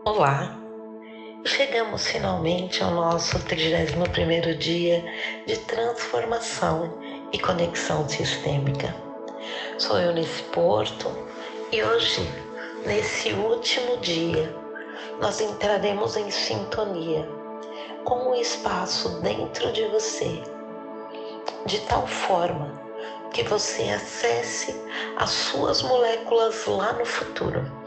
Olá! Chegamos finalmente ao nosso 31º dia de transformação e conexão sistêmica. Sou eu nesse porto e hoje, nesse último dia, nós entraremos em sintonia com um espaço dentro de você, de tal forma que você acesse as suas moléculas lá no futuro.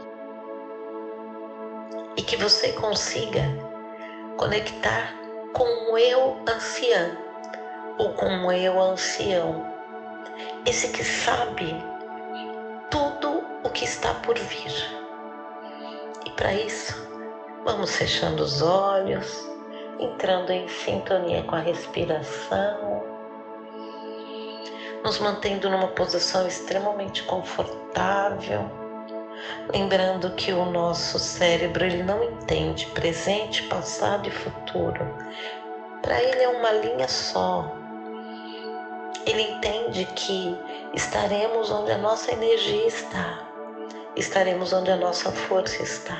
E que você consiga conectar com o eu ancião ou com o eu ancião, esse que sabe tudo o que está por vir. E para isso, vamos fechando os olhos, entrando em sintonia com a respiração, nos mantendo numa posição extremamente confortável, lembrando que o nosso cérebro ele não entende presente, passado e futuro. Para ele é uma linha só. Ele entende que estaremos onde a nossa energia está, estaremos onde a nossa força está.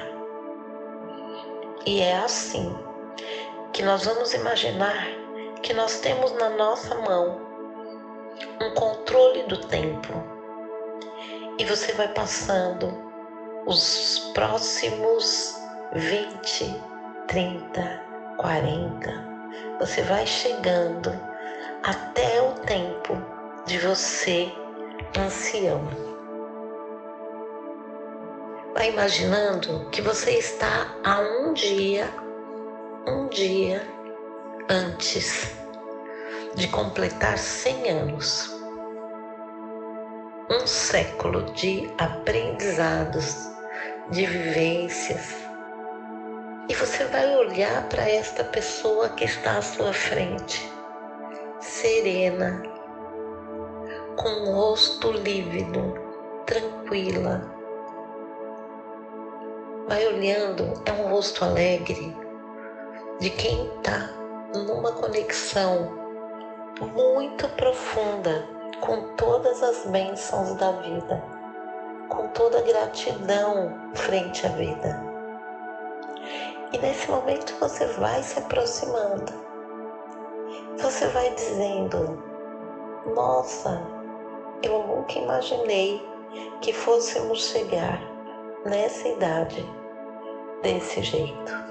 E é assim que nós vamos imaginar que nós temos na nossa mão um controle do tempo. E você vai passando os próximos 20, 30, 40, você vai chegando até o tempo de você, ancião. Vai imaginando que você está a um dia antes de completar 100 anos. Um século de aprendizados, de vivências. E você vai olhar para esta pessoa que está à sua frente, serena, com o rosto lívido, tranquila. Vai olhando, é um rosto alegre, de quem está numa conexão muito profunda com todas as bênçãos da vida, com toda a gratidão frente à vida. E nesse momento você vai se aproximando, você vai dizendo: nossa, eu nunca imaginei que fôssemos chegar nessa idade desse jeito.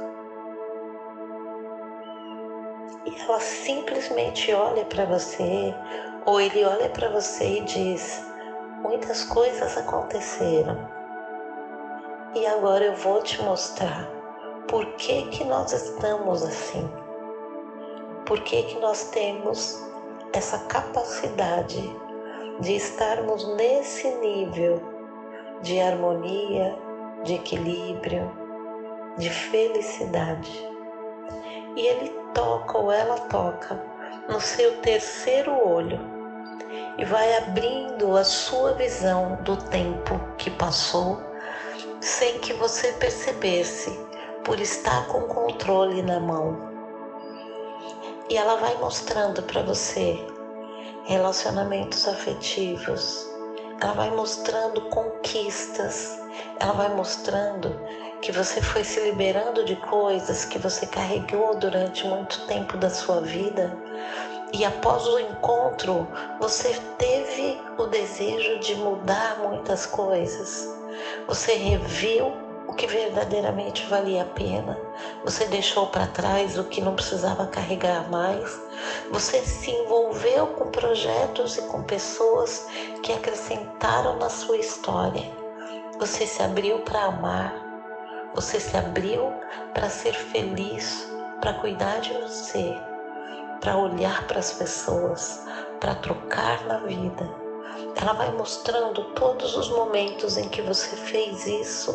E ela simplesmente olha para você, ou ele olha para você e diz: muitas coisas aconteceram. E agora eu vou te mostrar por que nós estamos assim. Por que nós temos essa capacidade de estarmos nesse nível de harmonia, de equilíbrio, de felicidade. E ele toca ou ela toca no seu terceiro olho e vai abrindo a sua visão do tempo que passou sem que você percebesse, por estar com o controle na mão. E ela vai mostrando para você relacionamentos afetivos, ela vai mostrando conquistas, ela vai mostrando que você foi se liberando de coisas que você carregou durante muito tempo da sua vida. E após o encontro, você teve o desejo de mudar muitas coisas. Você reviu o que verdadeiramente valia a pena. Você deixou para trás o que não precisava carregar mais. Você se envolveu com projetos e com pessoas que acrescentaram na sua história. Você se abriu para amar. Você se abriu para ser feliz, para cuidar de você, para olhar para as pessoas, para trocar na vida. Ela vai mostrando todos os momentos em que você fez isso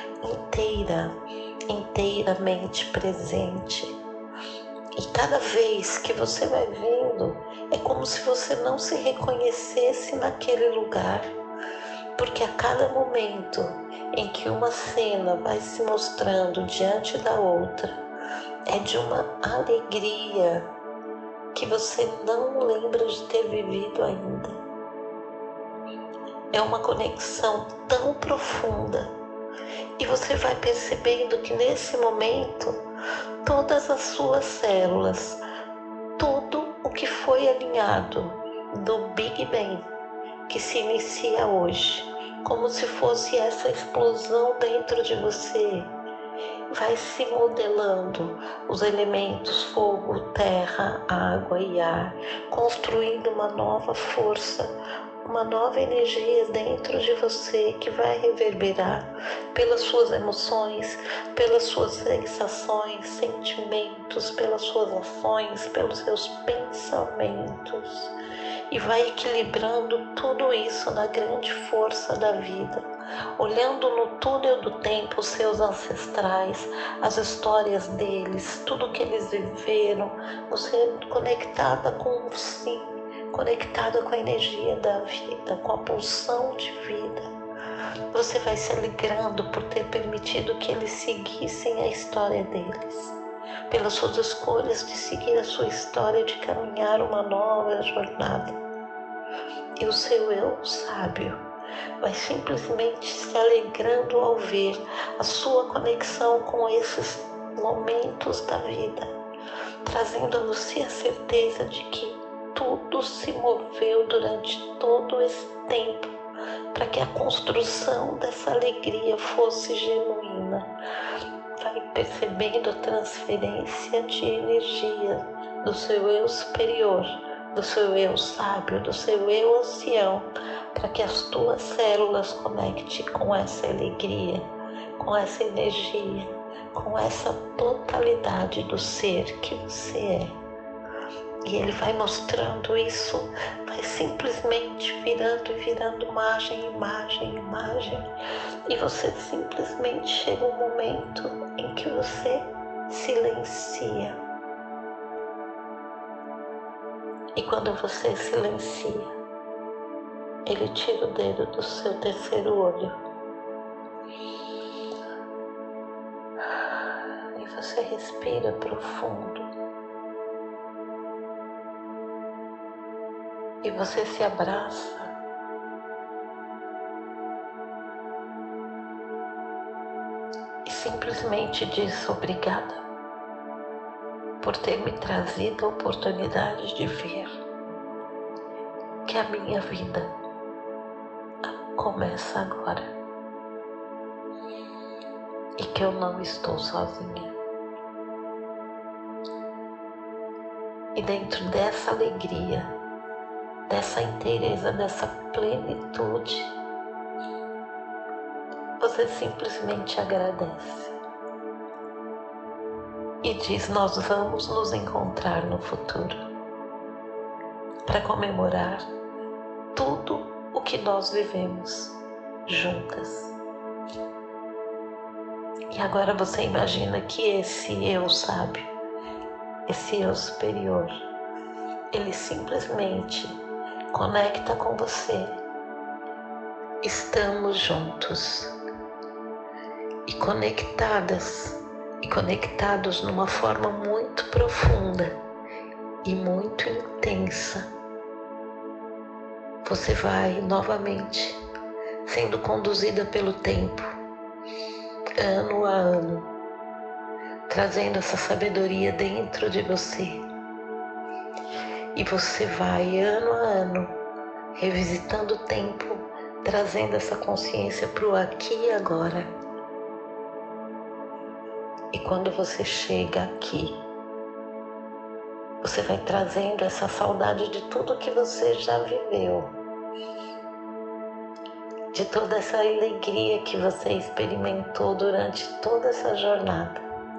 inteiramente presente. E cada vez que você vai vendo, é como se você não se reconhecesse naquele lugar, porque a cada momento em que uma cena vai se mostrando diante da outra, é de uma alegria que você não lembra de ter vivido ainda. É uma conexão tão profunda E você vai percebendo que nesse momento, todas as suas células, tudo o que foi alinhado do Big Bang, que se inicia hoje, como se fosse essa explosão dentro de você, vai se modelando os elementos fogo, terra, água e ar, construindo uma nova força, uma nova energia dentro de você que vai reverberar pelas suas emoções, pelas suas sensações, sentimentos, pelas suas ações, pelos seus pensamentos, e vai equilibrando tudo isso na grande força da vida, olhando no túnel do tempo os seus ancestrais, as histórias deles, tudo que eles viveram, você conectada com o sim, conectada com a energia da vida, com a pulsão de vida. Você vai se alegrando por ter permitido que eles seguissem a história deles, pelas suas escolhas de seguir a sua história, de caminhar uma nova jornada. E o seu eu sábio vai simplesmente se alegrando ao ver a sua conexão com esses momentos da vida, trazendo a você a certeza de que tudo se moveu durante todo esse tempo para que a construção dessa alegria fosse genuína. Vai percebendo a transferência de energia do seu eu superior, do seu eu sábio, do seu eu ancião, para que as tuas células conectem com essa alegria, com essa energia, com essa totalidade do ser que você é. E ele vai mostrando isso, vai simplesmente virando e virando imagem, imagem, imagem. E você simplesmente chega um momento em que você silencia. E quando você silencia, ele tira o dedo do seu terceiro olho. E você respira profundo. E você se abraça. E simplesmente diz obrigada por ter me trazido a oportunidade de ver que a minha vida começa agora e que eu não estou sozinha. E dentro dessa alegria, dessa inteireza, dessa plenitude, você simplesmente agradece e diz: nós vamos nos encontrar no futuro para comemorar tudo o que nós vivemos juntas. E agora você imagina que esse eu sábio, esse eu superior, ele simplesmente conecta com você. Estamos juntos e conectadas e conectados numa forma muito profunda e muito intensa. Você vai novamente sendo conduzida pelo tempo, ano a ano, trazendo essa sabedoria dentro de você. E você vai ano a ano revisitando o tempo, trazendo essa consciência para o aqui e agora. E quando você chega aqui, você vai trazendo essa saudade de tudo que você já viveu, de toda essa alegria que você experimentou durante toda essa jornada.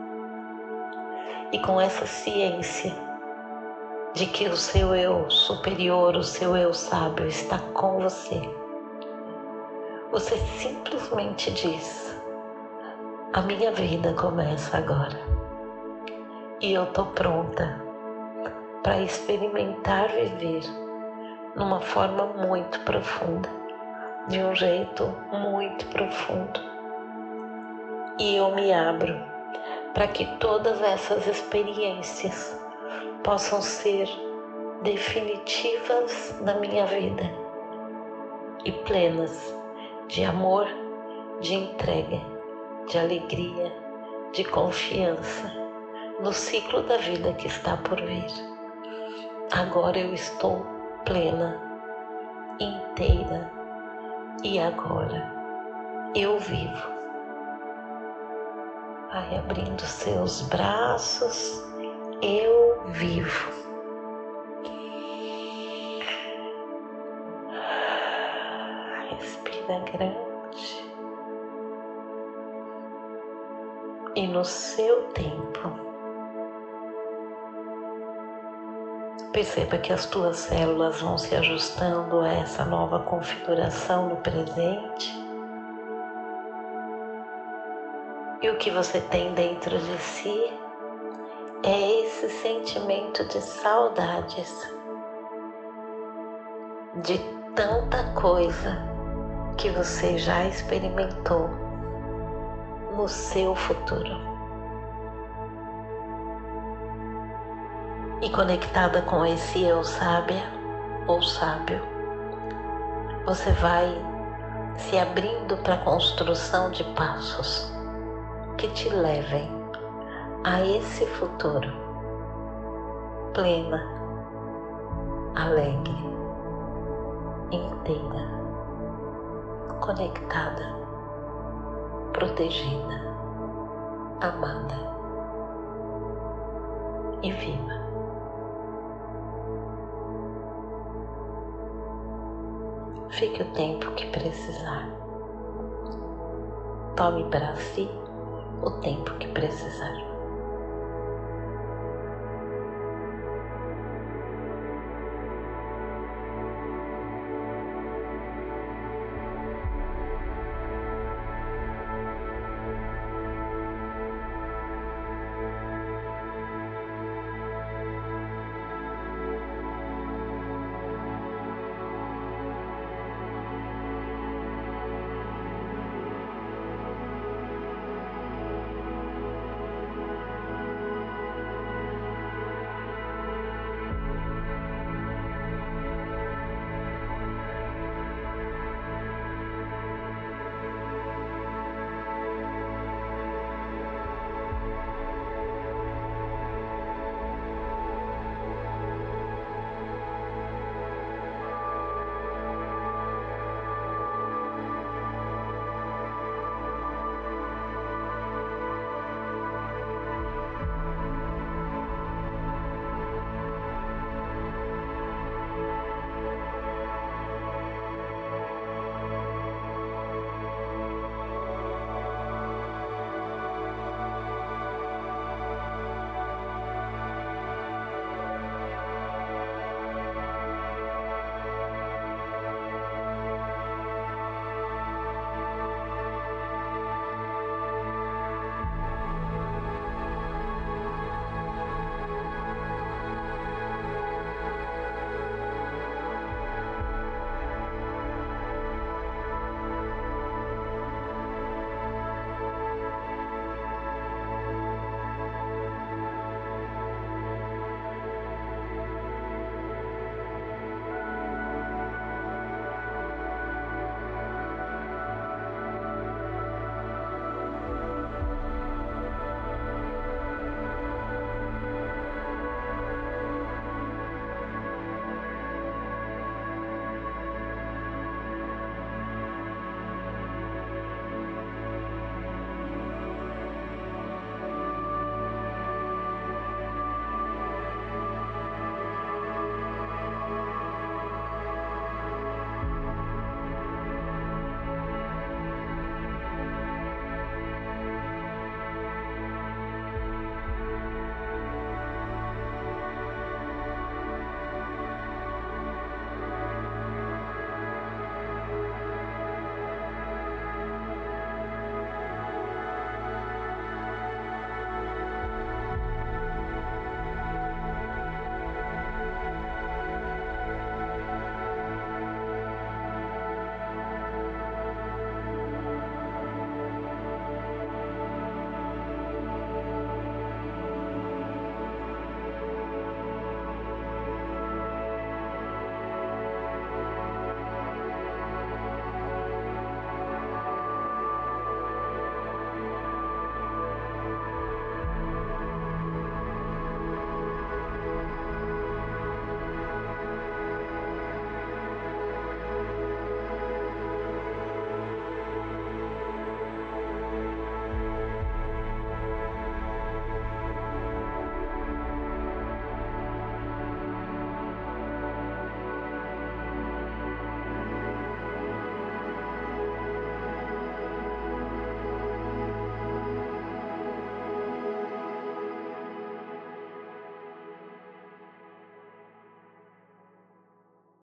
E com essa ciência de que o seu eu superior, o seu eu sábio está com você, você simplesmente diz: a minha vida começa agora e eu tô pronta para experimentar viver numa forma muito profunda, de um jeito muito profundo. E eu me abro para que todas essas experiências possam ser definitivas na minha vida e plenas de amor, de entrega de alegria, de confiança no ciclo da vida que está por vir. Agora eu estou plena, inteira, e agora eu vivo. Vai abrindo seus braços, eu vivo. Respira grande. E no seu tempo, perceba que as tuas células vão se ajustando a essa nova configuração no presente. E o que você tem dentro de si é esse sentimento de saudades, de tanta coisa que você já experimentou no seu futuro. E conectada com esse eu sábia ou sábio, você vai se abrindo para a construção de passos que te levem a esse futuro plena, alegre, inteira, conectada, protegida, amada e viva. Fique o tempo que precisar. Tome para si o tempo que precisar.